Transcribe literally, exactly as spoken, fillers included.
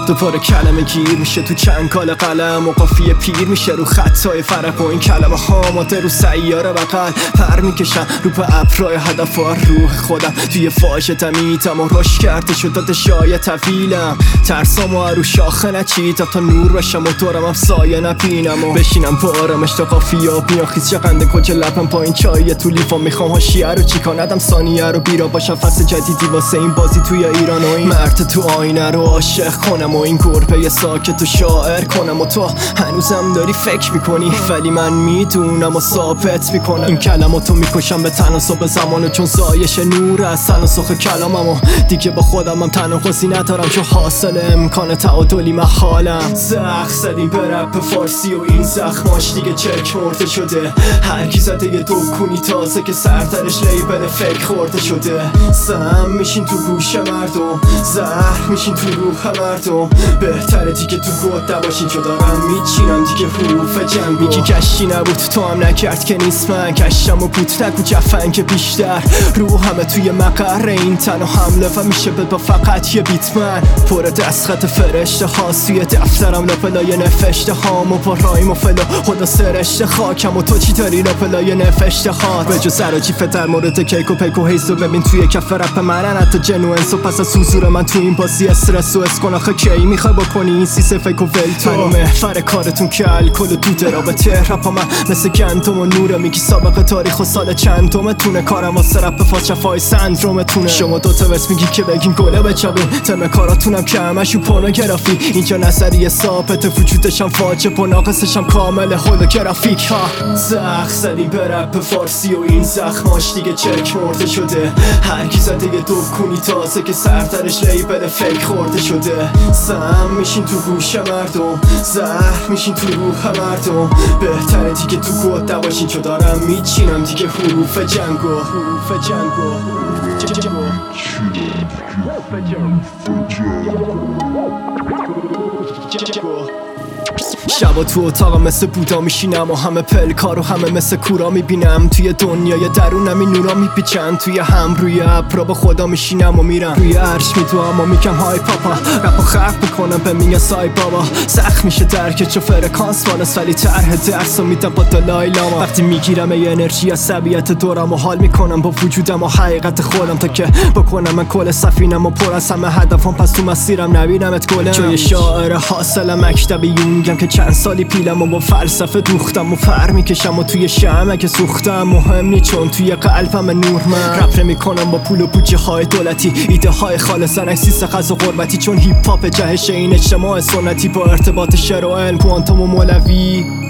دوباره کلمه گیر میشه تو چند کال قلم و قافیه پیر میشه رو خطای فرق و این کلمه ها ماده رو سیاره بغل پر میکشن رو به ابرای هدف و روح خودم توی فاژه تمیدم و رشد کرده شد داده شایه طویلم ترسام و رو شاخه نچیدم تا نور بشم و دورم هم سایه نبینم و بشینم با آرامش تا قافیه و بیاخیز چقنده کج لبم پایین چایه تو لیفا میخوام هاشیه رو چیکار ندم ثانیه رو بیرا باشم فصل جدیدی واسه این بازی توی ایران و این مرد تو آینه رو عاشق کنم و این گربه ساکت و شاعر کنم و تو هنوزم داری فکر میکنی ولی من میدونم و ثابت میکنم این کلماتو میکشم به تناسب زمانو چون زایش نور از تناسخ کلامم و دیگه با خودم هم تناقضی ندارم چون حاصل امکان تعادلی محالم زخ زدی به رپ فارسی و این زخماش دیگه چک مرده شده هر کی زده یه دکونی تازه که سرترش لیبل فکر خورده شده سم میشین تو گوش مردم زهر میشین تو روح مردم بهتره دیگه تو گود نباشین چون دارم میچینم دیگه حروف جنگو میگی کشی نبود تو هم نکرد که نیست من کشم و بود نگو جفنگ بیشتر رو همه توی مقر این تن و حمله و میشه با فقط یه بیت من پر دستخط فرشته هاست توی دفترم لاپلای نفشته هام و با رایم و فلا خدا سرشته خاکم و تو چی داری لاپلای نفشته هات به جز عراجیفه در مورد کیک و پیک و هیزو ببین توی کف رپ منن حتی جنوئنس و پس از حضور من تو این بازی استرس و اسکن آخه کی میخوای بکنی این سیسه فیک و ویلتو منو محفر کارتون که الکل و دود رابطه رپ من مثل گندم و نوره میگی سابقه تاریخ و سال چندمتونه کارم واسه رپ فاچفای سندرومتونه شما دوتا بس میگی که بگین گله بچابین تم کاراتونم که همشون پورنوگرافی اینجا نظریه ثابت وجودشم واجب و ناقصشم کامل هولوگرافیک ها زخ زدی به رپ فارسی و این زخماش دیگه چک مرده شده هر کی زده یه دکونی تازه که سرترش لیبل فکر خورده شده سم میشین تو گوش مردم زهر میشین تو روح مردم بهتره دیگه تو گود نباشین چون دارم میچینم دیگه حروف جنگو حروف جنگو شبا تو اتاقم مثل بودا میشینم و همه پلکار و همه مثل کورا میبینم توی دنیای درونم این نورا میپیچن توی هم روی ابرا با خدا میشینم و میرم روی عرش میدوام و میگم های پاپا رپا خرق میکنم به میگه سای بابا سخت میشه درک چو فرکانس مانست ولی طرح درس و میدم با دلای لاما وقتی میگیرم ای انرژی از طبیعت دورم و حال میکنم با وجودم و حقیقت خودم تا که بکنم من کل سفینم و پر از همه هدفم پس تو مسیرم نبینمت گلم چون یه شاعر حاصل مکتب یونگم که چند سالی پیلم و با فلسفه دوختم و فر میکشم و توی شمع که سوختم مهم نی چون توی قلبم نور من رپ نمیکنم با پول و بودجه های دولتی ایده های خالصن اکسیس غذا قربتی چون هیپ هاپ جهش این اجتماع سنتی با ارتباط شعر و علم کوانتوم و مولوی